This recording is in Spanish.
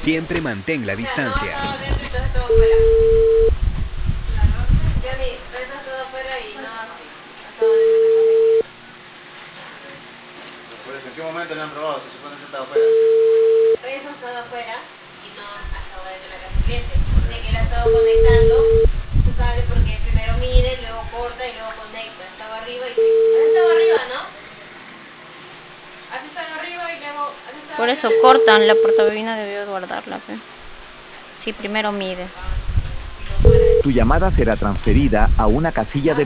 Siempre mantén la distancia. ¿En qué momento le han probado? Se supone que estaba afuera. Eso estaba afuera y no acaba de la casa del cliente. De que él ha estado conectando su cable porque primero mide, luego corta y luego conecta. Estaba arriba y... ¿Has estado arriba, no? ¿Has estado arriba y luego... ¿has estado Por eso arriba? cortan, la portabobina debió guardarla, pe. Sí, primero mide. Tu llamada será transferida a una casilla de